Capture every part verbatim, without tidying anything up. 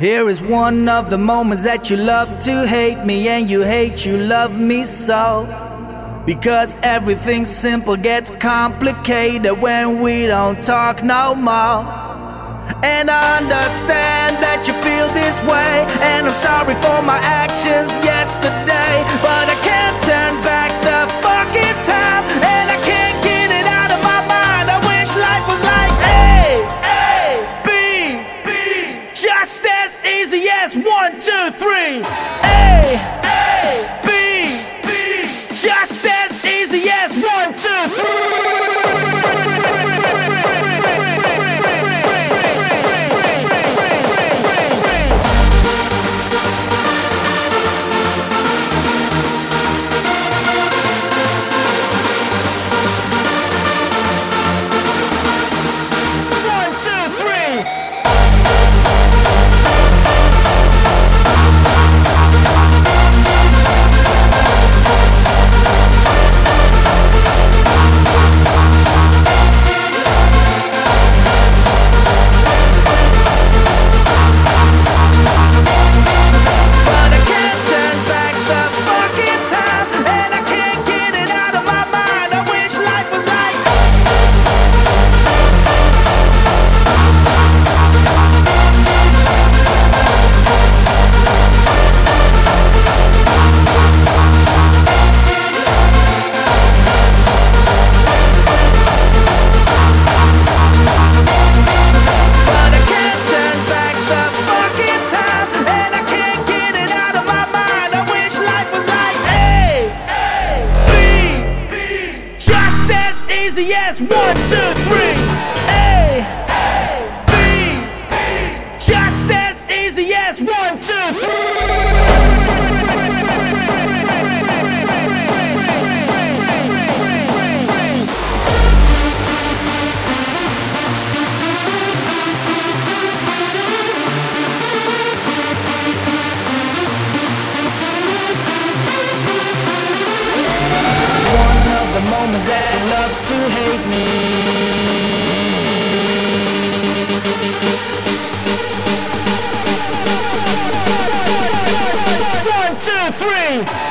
Here is one of the moments that you love to hate me, and you hate you love me so. Because everything simple gets complicated when we don't talk no more. And I understand that you feel this way, and I'm sorry for my actions yesterday, but I can't turn back the fucking time, and I can't get it out of my mind. I wish life was like A, A, B, B, just as easy as one, two, three. A, A, B, B, just as easy as one, two, three. Easy as one, two, three. A, B, just as easy as one, two, three. The moments that you love to hate me. One, two, three.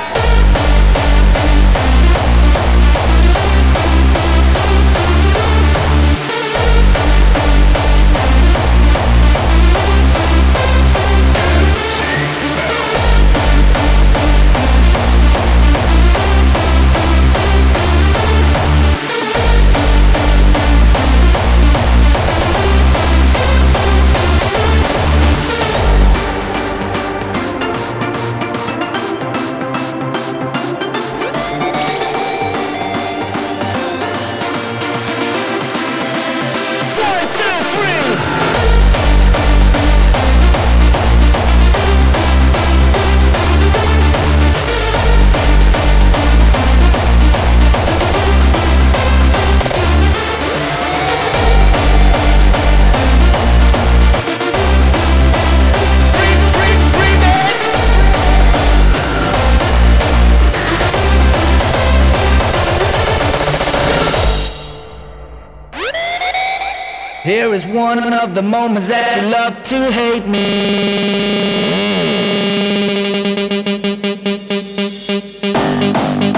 Here is one of the moments that you love to hate me.